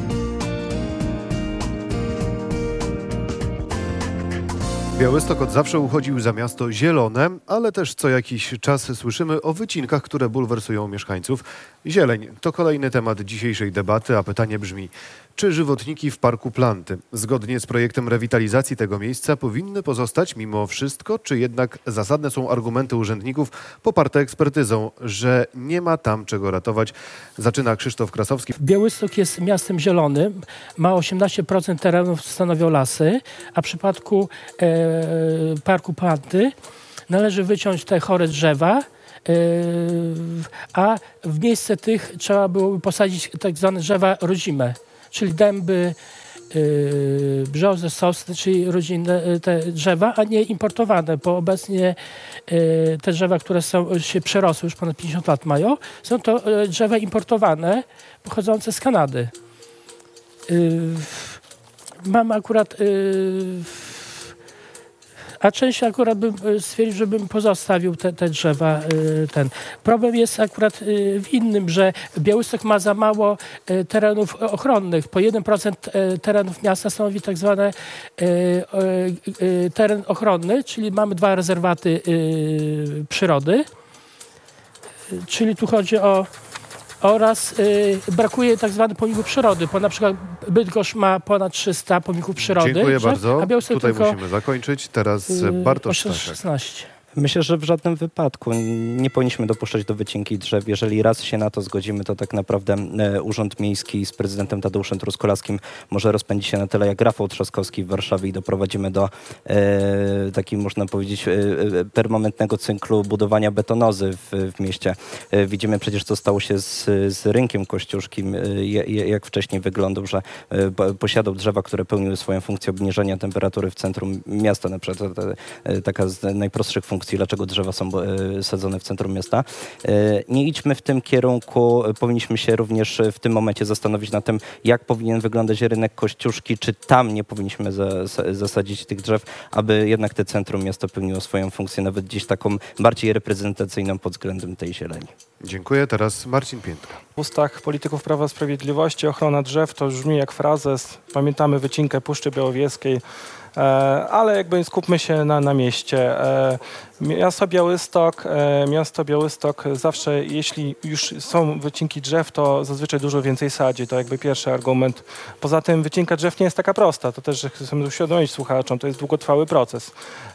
Białystok od zawsze uchodził za miasto zielone, ale też co jakiś czas słyszymy o wycinkach, które bulwersują mieszkańców. Zieleń to kolejny temat dzisiejszej debaty, a pytanie brzmi: czy żywotniki w Parku Planty zgodnie z projektem rewitalizacji tego miejsca powinny pozostać mimo wszystko, czy jednak zasadne są argumenty urzędników poparte ekspertyzą, że nie ma tam czego ratować? Zaczyna Krzysztof Krasowski. Białystok jest miastem zielonym, ma osiemnaście procent terenów stanowią lasy, a w przypadku e, Parku Planty należy wyciąć te chore drzewa, a w miejsce tych trzeba byłoby posadzić tak zwane drzewa rodzime, czyli dęby, brzozy, sosny, czyli rodzinne te drzewa, a nie importowane, bo obecnie te drzewa, które są, się przerosły, już ponad pięćdziesiąt lat mają, są to drzewa importowane, pochodzące z Kanady. Mam akurat A część akurat bym stwierdził, żebym pozostawił te, te drzewa. Ten. Problem jest akurat w innym, że Białystok ma za mało terenów ochronnych. Po jeden procent terenów miasta stanowi tak zwany teren ochronny, czyli mamy dwa rezerwaty przyrody. Czyli tu chodzi o oraz y, brakuje tak zwanych pomników przyrody, bo na przykład Bydgoszcz ma ponad trzysta pomników przyrody. Dziękuję drzew, bardzo. A Białystok Tutaj tylko, musimy zakończyć. Teraz y, Bartosz Stasiak. szesnaście. Myślę, że w żadnym wypadku nie powinniśmy dopuszczać do wycinki drzew. Jeżeli raz się na to zgodzimy, to tak naprawdę e, Urząd Miejski z prezydentem Tadeuszem Truscolaskim może rozpędzić się na tyle jak Rafał Trzaskowski w Warszawie i doprowadzimy do e, takiego, można powiedzieć, e, permanentnego cyklu budowania betonozy w, w mieście. E, widzimy przecież, co stało się z, z rynkiem kościuszkim, e, jak wcześniej wyglądał, że e, posiadał drzewa, które pełniły swoją funkcję obniżenia temperatury w centrum miasta. Na przykład to, to, taka z najprostszych funkcji, dlaczego drzewa są e, sadzone w centrum miasta. E, nie idźmy w tym kierunku. Powinniśmy się również w tym momencie zastanowić nad tym, jak powinien wyglądać rynek Kościuszki, czy tam nie powinniśmy za, zasadzić tych drzew, aby jednak te centrum miasta pełniło swoją funkcję, nawet gdzieś taką bardziej reprezentacyjną pod względem tej zieleni. Dziękuję. Teraz Marcin Piętka. W ustach polityków Prawa i Sprawiedliwości ochrona drzew to brzmi jak frazes. Pamiętamy wycinkę Puszczy Białowieskiej, e, ale jakby skupmy się na, na mieście. E, miasto Białystok, e, miasto Białystok zawsze, jeśli już są wycinki drzew, to zazwyczaj dużo więcej sadzi. To jakby pierwszy argument. Poza tym wycinka drzew nie jest taka prosta. To też chcemy uświadomić słuchaczom, to jest długotrwały proces.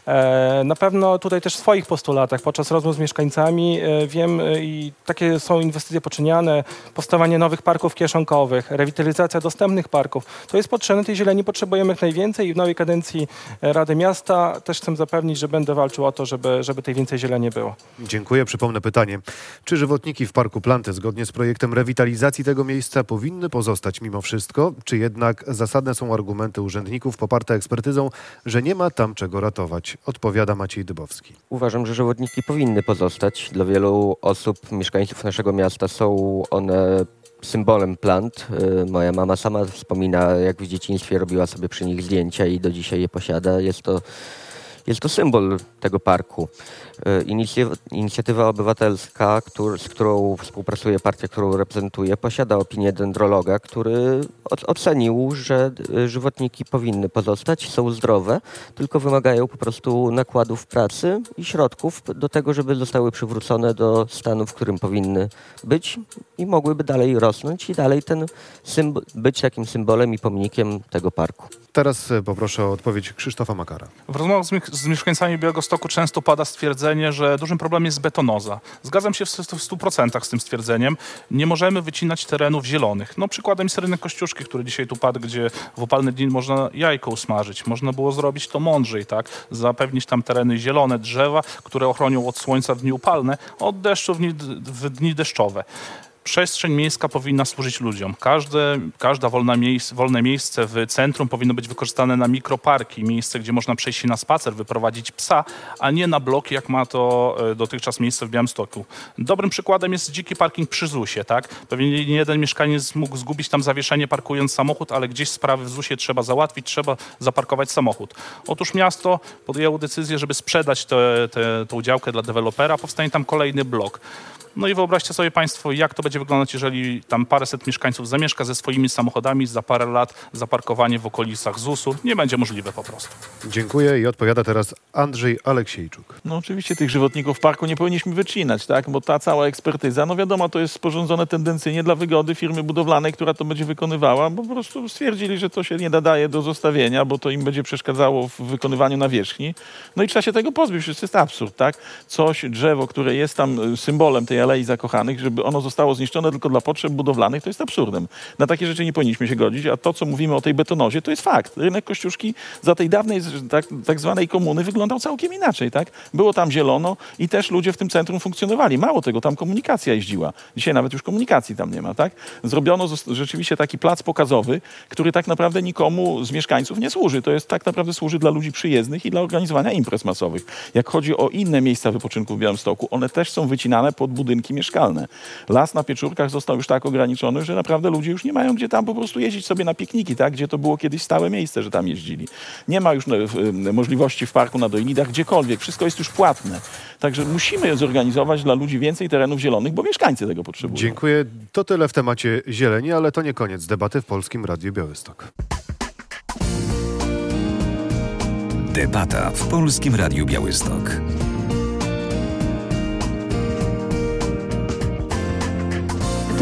E, na pewno tutaj też w swoich postulatach, podczas rozmów z mieszkańcami e, wiem e, i takie są inwestycje poczyniane, powstawanie nowych parków kieszonkowych, rewitalizacja dostępnych parków. To jest potrzebne, tej zieleni potrzebujemy jak najwięcej i w nowej kadencji Rady Miasta też chcę zapewnić, że będę walczył o to, żeby, żeby tej więcej zieleni było. Dziękuję. Przypomnę pytanie. Czy żywotniki w Parku Planty zgodnie z projektem rewitalizacji tego miejsca powinny pozostać mimo wszystko, czy jednak zasadne są argumenty urzędników poparte ekspertyzą, że nie ma tam czego ratować? Odpowiada Maciej Dybowski. Uważam, że żywotniki powinny pozostać. Dla wielu osób, mieszkańców naszego miasta są one symbolem plant. Moja mama sama wspomina, jak w dzieciństwie robiła sobie przy nich zdjęcia i do dzisiaj je posiada. Jest to, jest to symbol tego parku. Inicjatywa, inicjatywa obywatelska, który, z którą współpracuje partia, którą reprezentuję, posiada opinię dendrologa, który ocenił, że żywotniki powinny pozostać, są zdrowe, tylko wymagają po prostu nakładów pracy i środków do tego, żeby zostały przywrócone do stanu, w którym powinny być i mogłyby dalej rosnąć i dalej ten symbol, być takim symbolem i pomnikiem tego parku. Teraz poproszę o odpowiedź Krzysztofa Makara. W rozmowach z, mi- z mieszkańcami Białegostoku często pada stwierdzenie, że dużym problemem jest betonoza. Zgadzam się w stu procentach z tym stwierdzeniem. Nie możemy wycinać terenów zielonych. No przykładem jest rynek Kościuszki, który dzisiaj tu padł, gdzie w upalny dzień można jajko usmażyć. Można było zrobić to mądrzej, tak? Zapewnić tam tereny zielone, drzewa, które ochronią od słońca w dni upalne, od deszczu w dni, w dni deszczowe. Przestrzeń miejska powinna służyć ludziom. Każde, każda wolna miejsc, wolne miejsce w centrum powinno być wykorzystane na mikroparki, miejsce, gdzie można przejść się na spacer, wyprowadzić psa, a nie na bloki, jak ma to dotychczas miejsce w Białymstoku. Dobrym przykładem jest dziki parking przy zusie, tak? Pewnie nie jeden mieszkaniec mógł zgubić tam zawieszenie parkując samochód, ale gdzieś sprawy w zusie trzeba załatwić, trzeba zaparkować samochód. Otóż miasto podjęło decyzję, żeby sprzedać tę te, te, działkę dla dewelopera, powstanie tam kolejny blok. No i wyobraźcie sobie Państwo, jak to będzie wyglądać, jeżeli tam paręset mieszkańców zamieszka ze swoimi samochodami, za parę lat zaparkowanie w okolicach zusu nie będzie możliwe po prostu. Dziękuję i odpowiada teraz Andrzej Aleksiejczuk. No oczywiście tych żywotników w parku nie powinniśmy wycinać, tak? Bo ta cała ekspertyza, no wiadomo, to jest sporządzone tendencyjnie dla wygody firmy budowlanej, która to będzie wykonywała, bo po prostu stwierdzili, że to się nie nadaje do zostawienia, bo to im będzie przeszkadzało w wykonywaniu nawierzchni. No i trzeba się tego pozbyć, przecież to jest absurd, tak? Coś, drzewo, które jest tam symbolem tej Alei Zakochanych, żeby ono zostało zniszczone tylko dla potrzeb budowlanych, to jest absurdem. Na takie rzeczy nie powinniśmy się godzić, a to, co mówimy o tej betonozie, to jest fakt. Rynek Kościuszki za tej dawnej tak, tak zwanej komuny wyglądał całkiem inaczej, tak? Było tam zielono i też ludzie w tym centrum funkcjonowali. Mało tego, tam komunikacja jeździła. Dzisiaj nawet już komunikacji tam nie ma, tak? Zrobiono rzeczywiście taki plac pokazowy, który tak naprawdę nikomu z mieszkańców nie służy. To jest tak naprawdę służy dla ludzi przyjezdnych i dla organizowania imprez masowych. Jak chodzi o inne miejsca wypoczynku w Białymstoku, one też są wycinane pod budynki mieszkalne. Las na Pieczurkach został już tak ograniczony, że naprawdę ludzie już nie mają gdzie tam po prostu jeździć sobie na pikniki, tak? Gdzie to było kiedyś stałe miejsce, że tam jeździli. Nie ma już możliwości w parku na Dojnidach, gdziekolwiek. Wszystko jest już płatne. Także musimy zorganizować dla ludzi więcej terenów zielonych, bo mieszkańcy tego potrzebują. Dziękuję. To tyle w temacie zieleni, ale to nie koniec debaty w Polskim Radiu Białystok. Debata w Polskim Radiu Białystok.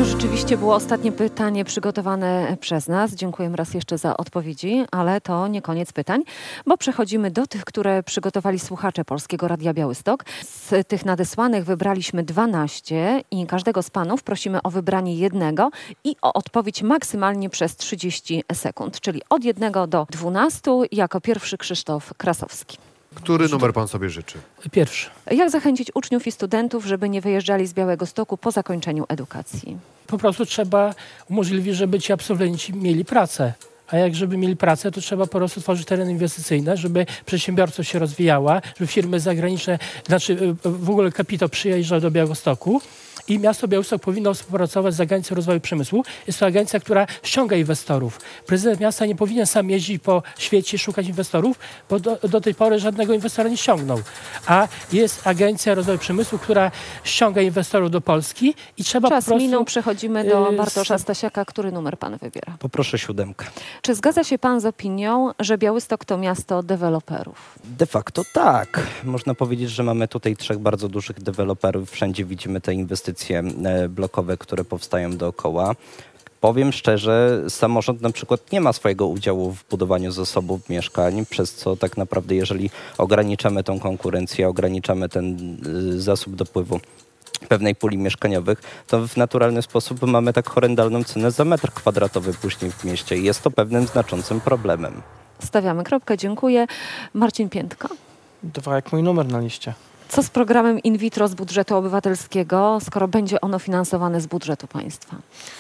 To rzeczywiście było ostatnie pytanie przygotowane przez nas. Dziękuję raz jeszcze za odpowiedzi, ale to nie koniec pytań, bo przechodzimy do tych, które przygotowali słuchacze Polskiego Radia Białystok. Z tych nadesłanych wybraliśmy dwanaście i każdego z panów prosimy o wybranie jednego i o odpowiedź maksymalnie przez trzydzieści sekund, czyli od jednego do dwunastu. Jako pierwszy Krzysztof Krasowski. Który numer pan sobie życzy? Pierwszy. Jak zachęcić uczniów i studentów, żeby nie wyjeżdżali z Białegostoku po zakończeniu edukacji? Po prostu trzeba umożliwić, żeby ci absolwenci mieli pracę. A jak żeby mieli pracę, to trzeba po prostu tworzyć tereny inwestycyjne, żeby przedsiębiorczość się rozwijała, żeby firmy zagraniczne, znaczy w ogóle kapitał przyjeżdżał do Białegostoku. I miasto Białystok powinno współpracować z Agencją Rozwoju Przemysłu. Jest to agencja, która ściąga inwestorów. Prezydent miasta nie powinien sam jeździć po świecie, szukać inwestorów, bo do, do tej pory żadnego inwestora nie ściągnął. A jest Agencja Rozwoju Przemysłu, która ściąga inwestorów do Polski i trzeba Czas po prostu... minął, przechodzimy do yy, Bartosza Stasiaka. Który numer pan wybiera? Poproszę siódemkę. Czy zgadza się pan z opinią, że Białystok to miasto deweloperów? De facto tak. Można powiedzieć, że mamy tutaj trzech bardzo dużych deweloperów. Wszędzie widzimy te inwestycje blokowe, które powstają dookoła. Powiem szczerze, samorząd na przykład nie ma swojego udziału w budowaniu zasobów mieszkań, przez co tak naprawdę jeżeli ograniczamy tą konkurencję, ograniczamy ten zasób dopływu pewnej puli mieszkaniowych, to w naturalny sposób mamy tak horrendalną cenę za metr kwadratowy później w mieście i jest to pewnym znaczącym problemem. Stawiamy kropkę, dziękuję. Marcin Piętka. Dwa jak mój numer na liście. Co z programem in vitro z budżetu obywatelskiego, skoro będzie ono finansowane z budżetu państwa?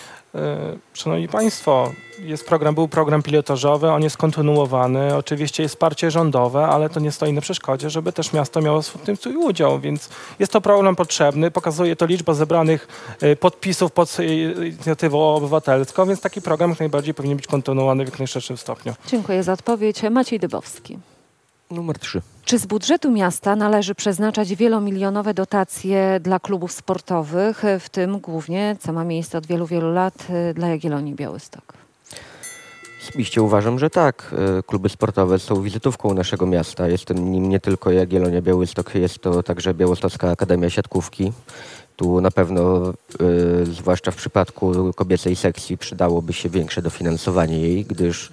Szanowni Państwo, jest program, był program pilotażowy, on jest kontynuowany. Oczywiście jest wsparcie rządowe, ale to nie stoi na przeszkodzie, żeby też miasto miało w tym swój udział, więc jest to program potrzebny. Pokazuje to liczba zebranych podpisów pod inicjatywą obywatelską, więc taki program jak najbardziej powinien być kontynuowany w jak najszerszym stopniu. Dziękuję za odpowiedź. Maciej Dybowski. Numer trzy. Czy z budżetu miasta należy przeznaczać wielomilionowe dotacje dla klubów sportowych, w tym głównie, co ma miejsce od wielu, wielu lat, dla Jagiellonii Białystok? Osobiście uważam, że tak. Kluby sportowe są wizytówką naszego miasta. Jest nim nie tylko Jagiellonia Białystok, jest to także Białostocka Akademia Siatkówki. Tu na pewno, y, zwłaszcza w przypadku kobiecej sekcji, przydałoby się większe dofinansowanie jej, gdyż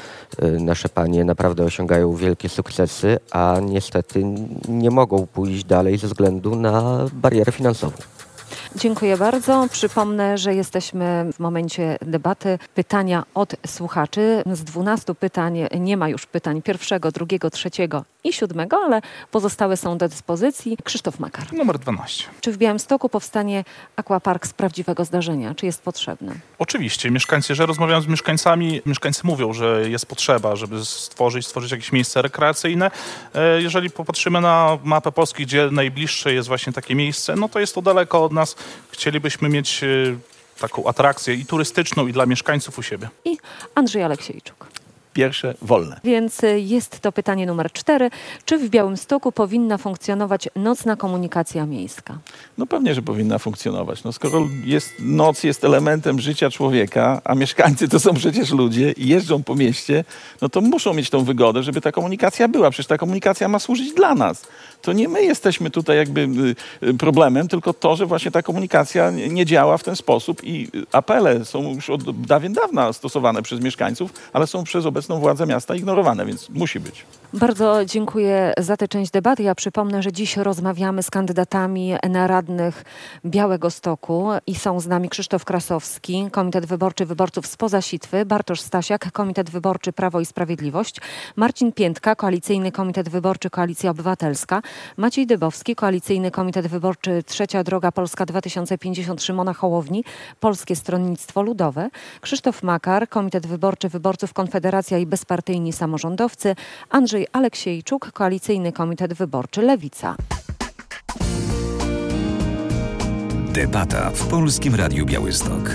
nasze panie naprawdę osiągają wielkie sukcesy, a niestety nie mogą pójść dalej ze względu na barierę finansową. Dziękuję bardzo. Przypomnę, że jesteśmy w momencie debaty. Pytania od słuchaczy. Z dwunastu pytań nie ma już pytań pierwszego, drugiego, trzeciego i siódmego, ale pozostałe są do dyspozycji. Krzysztof Makar. Numer dwanaście. Czy w Białymstoku powstanie aquapark z prawdziwego zdarzenia? Czy jest potrzebny? Oczywiście. Mieszkańcy, że rozmawiam z mieszkańcami, mieszkańcy mówią, że jest potrzeba, żeby stworzyć, stworzyć jakieś miejsce rekreacyjne. Jeżeli popatrzymy na mapę Polski, gdzie najbliższe jest właśnie takie miejsce, no to jest to daleko od nas. Chcielibyśmy mieć taką atrakcję i turystyczną, i dla mieszkańców u siebie. I Andrzej Aleksiejczuk. Pierwsze wolne. Więc jest to pytanie numer cztery. Czy w Białymstoku powinna funkcjonować nocna komunikacja miejska? No pewnie, że powinna funkcjonować. No skoro jest, noc jest elementem życia człowieka, a mieszkańcy to są przecież ludzie i jeżdżą po mieście, no to muszą mieć tą wygodę, żeby ta komunikacja była. Przecież ta komunikacja ma służyć dla nas. To nie my jesteśmy tutaj jakby problemem, tylko to, że właśnie ta komunikacja nie działa w ten sposób i apele są już od dawien dawna stosowane przez mieszkańców, ale są przez obecną władzę miasta ignorowane, więc musi być. Bardzo dziękuję za tę część debaty. Ja przypomnę, że dziś rozmawiamy z kandydatami na radnych Białegostoku i są z nami Krzysztof Krasowski, Komitet Wyborczy Wyborców spoza Sitwy, Bartosz Stasiak, Komitet Wyborczy Prawo i Sprawiedliwość, Marcin Piętka, Koalicyjny Komitet Wyborczy Koalicja Obywatelska, Maciej Dybowski, Koalicyjny Komitet Wyborczy Trzecia Droga Polska dwa tysiące pięćdziesiąt Szymona Hołowni, Polskie Stronnictwo Ludowe, Krzysztof Makar, Komitet Wyborczy Wyborców Konfederacja i Bezpartyjni Samorządowcy, Andrzej Aleksiejczuk, Koalicyjny Komitet Wyborczy Lewica. Debata w Polskim Radiu Białystok.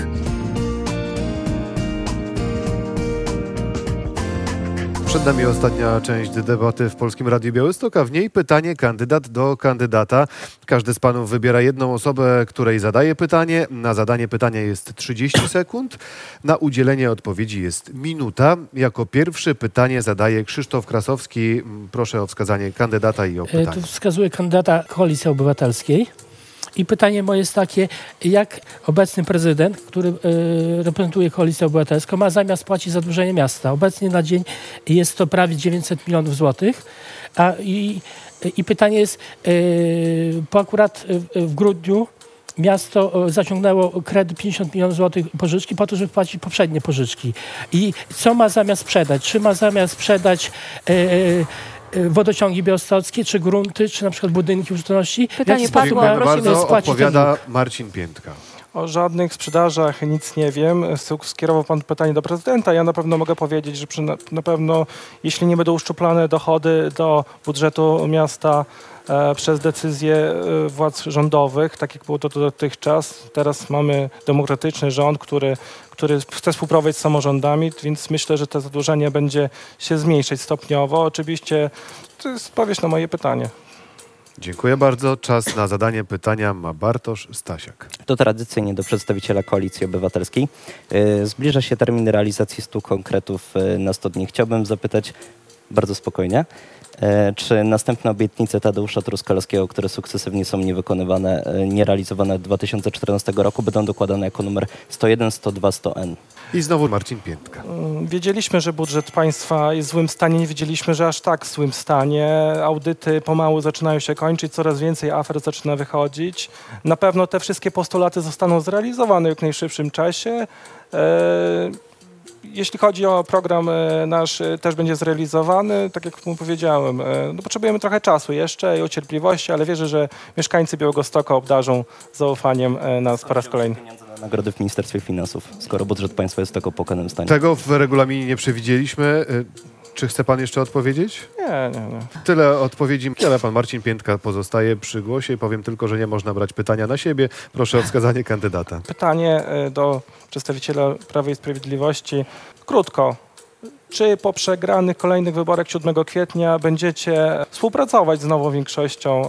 Przed nami ostatnia część debaty w Polskim Radiu Białystok, a w niej pytanie kandydat do kandydata. Każdy z panów wybiera jedną osobę, której zadaje pytanie. Na zadanie pytania jest trzydzieści sekund. Na udzielenie odpowiedzi jest minuta. Jako pierwszy pytanie zadaje Krzysztof Krasowski. Proszę o wskazanie kandydata i o pytanie. Tu wskazuję kandydata Koalicji Obywatelskiej. I pytanie moje jest takie, jak obecny prezydent, który y, reprezentuje Koalicję Obywatelską, ma zamiar spłacić zadłużenie miasta. Obecnie na dzień jest to prawie dziewięćset milionów złotych. A, i, I pytanie jest, y, po akurat y, w grudniu miasto zaciągnęło kredyt pięćdziesiąt milionów złotych pożyczki po to, żeby płacić poprzednie pożyczki. I co ma zamiar sprzedać? Czy ma zamiar sprzedać y, wodociągi białostockie, czy grunty, czy na przykład budynki użyteczności? Pytanie padło, Dziękuję prosimy bardzo. spłacić Odpowiada Marcin Piętka. O żadnych sprzedażach nic nie wiem. Skierował pan pytanie do prezydenta. Ja na pewno mogę powiedzieć, że przy, na pewno jeśli nie będą uszczuplane dochody do budżetu miasta e, przez decyzje e, władz rządowych, tak jak było to dotychczas, teraz mamy demokratyczny rząd, który, który chce współpracować z samorządami, więc myślę, że to zadłużenie będzie się zmniejszać stopniowo. Oczywiście to jest odpowiedź na moje pytanie. Dziękuję bardzo. Czas na zadanie pytania ma Bartosz Stasiak. To tradycyjnie do przedstawiciela Koalicji Obywatelskiej. Yy, Zbliża się termin realizacji stu konkretów yy, na sto dni. Chciałbym zapytać bardzo spokojnie, yy, czy następne obietnice Tadeusza Truskalskiego, które sukcesywnie są niewykonywane, yy, nierealizowane od dwa tysiące czternastego roku, będą dokładane jako numer sto jeden, sto dwa, sto N? I znowu Marcin Piętka. Wiedzieliśmy, że budżet państwa jest w złym stanie, nie wiedzieliśmy, że aż tak w złym stanie. Audyty pomału zaczynają się kończyć, coraz więcej afer zaczyna wychodzić. Na pewno te wszystkie postulaty zostaną zrealizowane w jak najszybszym czasie. Jeśli chodzi o program nasz, też będzie zrealizowany, tak jak mu powiedziałem. No, potrzebujemy trochę czasu jeszcze i cierpliwości, ale wierzę, że mieszkańcy Białegostoku obdarzą zaufaniem nas po raz kolejny. Nagrody w Ministerstwie Finansów, skoro budżet państwa jest w tak opłakanym stanie. Tego w regulaminie nie przewidzieliśmy. Czy chce pan jeszcze odpowiedzieć? Nie, nie, nie. Tyle odpowiedzi, ale pan Marcin Piętka pozostaje przy głosie. Powiem tylko, że nie można brać pytania na siebie. Proszę o wskazanie kandydata. Pytanie do przedstawiciela Prawa i Sprawiedliwości. Krótko. Czy po przegranych kolejnych wyborach siódmego kwietnia będziecie współpracować z nową większością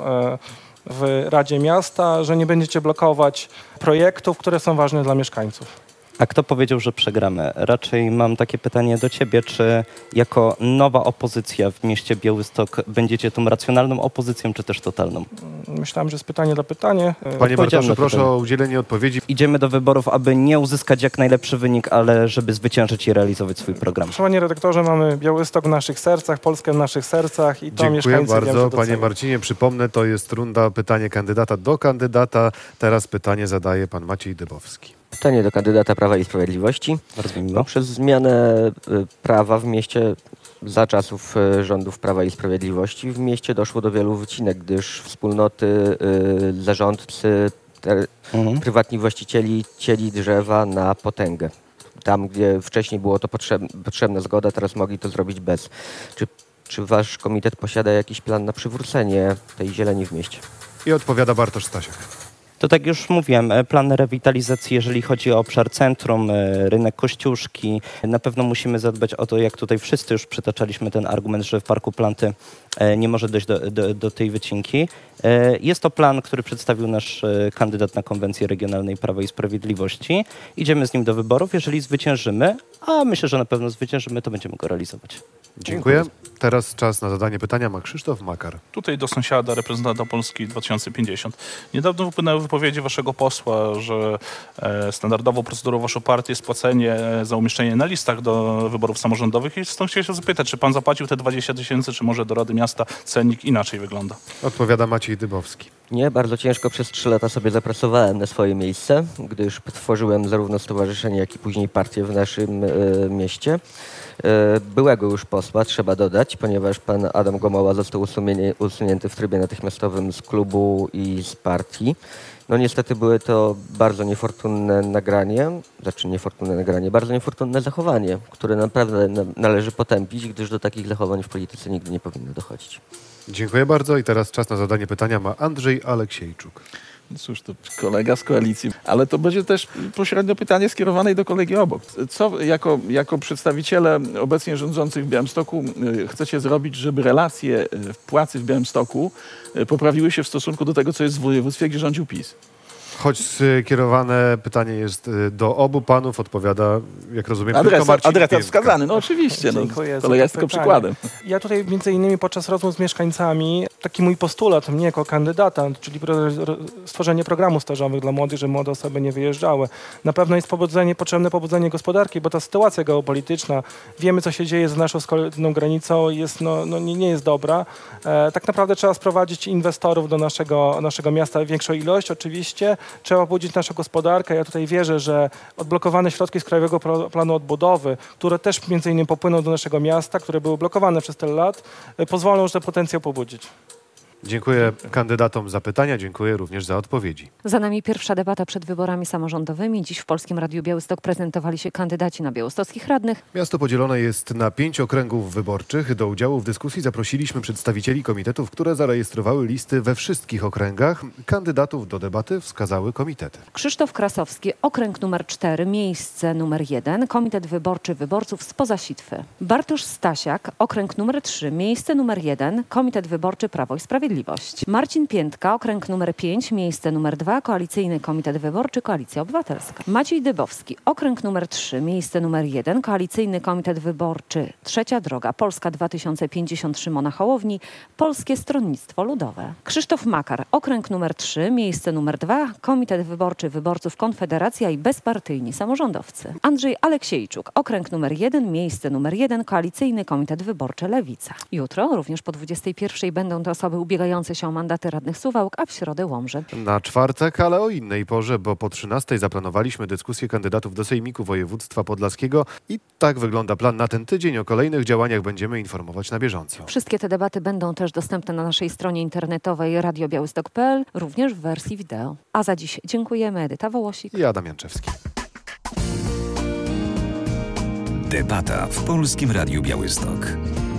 w Radzie Miasta, że nie będziecie blokować projektów, które są ważne dla mieszkańców? A kto powiedział, że przegramy? Raczej mam takie pytanie do ciebie, czy jako nowa opozycja w mieście Białystok będziecie tą racjonalną opozycją, czy też totalną? Myślałem, że jest pytanie na pytanie. Panie Bartoszu, proszę o udzielenie odpowiedzi. Idziemy do wyborów, aby nie uzyskać jak najlepszy wynik, ale żeby zwyciężyć i realizować swój program. Panie redaktorze, mamy Białystok w naszych sercach, Polskę w naszych sercach i to Dziękuję mieszkańcy bardzo. wiem, że Panie docenią. Marcinie, przypomnę, to jest runda pytanie kandydata do kandydata. Teraz pytanie zadaje pan Maciej Dybowski. Pytanie do kandydata Prawa i Sprawiedliwości. Bardzo mi No, miło. przez zmianę y, prawa w mieście za czasów y, rządów Prawa i Sprawiedliwości w mieście doszło do wielu wycinek, gdyż wspólnoty, y, zarządcy, te, Mhm. prywatni właścicieli cieli drzewa na potęgę. Tam, gdzie wcześniej było to potrzebne, potrzebna zgoda, teraz mogli to zrobić bez. Czy, czy wasz komitet posiada jakiś plan na przywrócenie tej zieleni w mieście? I odpowiada Bartosz Stasiak. To tak już mówiłem, plan rewitalizacji, jeżeli chodzi o obszar centrum, rynek Kościuszki. Na pewno musimy zadbać o to, jak tutaj wszyscy już przytaczaliśmy ten argument, że w Parku Planty nie może dojść do, do, do tej wycinki. Jest to plan, który przedstawił nasz kandydat na konwencję regionalnej Prawa i Sprawiedliwości. Idziemy z nim do wyborów. Jeżeli zwyciężymy, a myślę, że na pewno zwyciężymy, to będziemy go realizować. Dziękuję. Teraz czas na zadanie pytania ma Krzysztof Makar. Tutaj do sąsiada, reprezentanta Polski dwa tysiące pięćdziesiąt. Niedawno wypłynęły wypowiedzi waszego posła, że e, standardową procedurą waszą partię jest płacenie e, za umieszczenie na listach do wyborów samorządowych. I stąd chciałem się zapytać, czy pan zapłacił te dwadzieścia tysięcy, czy może do Rady Miasta cennik inaczej wygląda? Odpowiada Maciej Dybowski. Nie, bardzo ciężko przez trzy lata sobie zapracowałem na swoje miejsce, gdyż tworzyłem zarówno stowarzyszenie, jak i później partię w naszym e, mieście. E, byłego już posła, trzeba dodać, ponieważ pan Adam Gomoła został usunięty, usunięty w trybie natychmiastowym z klubu i z partii. No niestety były to bardzo niefortunne nagranie, znaczy niefortunne nagranie, bardzo niefortunne zachowanie, które naprawdę na, należy potępić, gdyż do takich zachowań w polityce nigdy nie powinno dochodzić. Dziękuję bardzo i teraz czas na zadanie pytania ma Andrzej Aleksiejczuk. Cóż, to kolega z koalicji, ale to będzie też pośrednio pytanie skierowane do kolegi obok. Co jako, jako przedstawiciele obecnie rządzących w Białymstoku y, chcecie zrobić, żeby relacje y, płacy w Białymstoku y, poprawiły się w stosunku do tego, co jest w województwie, gdzie rządził PiS? Choć skierowane pytanie jest do obu panów, odpowiada, jak rozumiem, tylko Adres, Marcin adresat Piętka. wskazany, no oczywiście. No, Dziękuję za kolega to jest tylko pytanie. przykładem. Ja tutaj między innymi podczas rozmów z mieszkańcami taki mój postulat, mnie jako kandydata, czyli stworzenie programów stażowych dla młodych, żeby młode osoby nie wyjeżdżały. Na pewno jest pobudzenie, potrzebne pobudzenie gospodarki, bo ta sytuacja geopolityczna, wiemy co się dzieje z naszą wschodnią granicą, jest, no, no, nie, nie jest dobra. E, tak naprawdę trzeba sprowadzić inwestorów do naszego, naszego miasta, większą ilość oczywiście. Trzeba pobudzić naszą gospodarkę. Ja tutaj wierzę, że odblokowane środki z Krajowego Planu Odbudowy, które też między innymi popłyną do naszego miasta, które były blokowane przez tyle lat, e, pozwolą już ten potencjał pobudzić. Dziękuję kandydatom za pytania, dziękuję również za odpowiedzi. Za nami pierwsza debata przed wyborami samorządowymi. Dziś w Polskim Radiu Białystok prezentowali się kandydaci na białostockich radnych. Miasto podzielone jest na pięć okręgów wyborczych. Do udziału w dyskusji zaprosiliśmy przedstawicieli komitetów, które zarejestrowały listy we wszystkich okręgach. Kandydatów do debaty wskazały komitety. Krzysztof Krasowski, okręg numer cztery, miejsce numer jeden, Komitet Wyborczy Wyborców spoza Sitwy. Bartosz Stasiak, okręg numer trzy, miejsce numer jeden, Komitet Wyborczy Prawo i Sprawiedliwość. Marcin Piętka, okręg numer pięć, miejsce numer dwa, Koalicyjny Komitet Wyborczy Koalicja Obywatelska. Maciej Dybowski, okręg numer trzy, miejsce numer jeden, Koalicyjny Komitet Wyborczy Trzecia Droga Polska dwa tysiące pięćdziesiąt Szymona Hołowni, Polskie Stronnictwo Ludowe. Krzysztof Makar, okręg numer trzy, miejsce numer dwa, Komitet Wyborczy Wyborców Konfederacja i Bezpartyjni Samorządowcy. Andrzej Aleksiejczuk, okręg numer jeden, miejsce numer jeden, Koalicyjny Komitet Wyborczy Lewica. Jutro, również po dwudziestej pierwszej, będą to osoby ubiegające się o mandaty radnych Suwałk, a w środę Łomży. Na czwartek, ale o innej porze, bo po trzynastej zaplanowaliśmy dyskusję kandydatów do Sejmiku Województwa Podlaskiego i tak wygląda plan na ten tydzień. O kolejnych działaniach będziemy informować na bieżąco. Wszystkie te debaty będą też dostępne na naszej stronie internetowej radio białystok kropka p l, również w wersji wideo. A za dziś dziękujemy. Edyta Wołosik i Adam Janczewski. Debata w Polskim Radiu Białystok.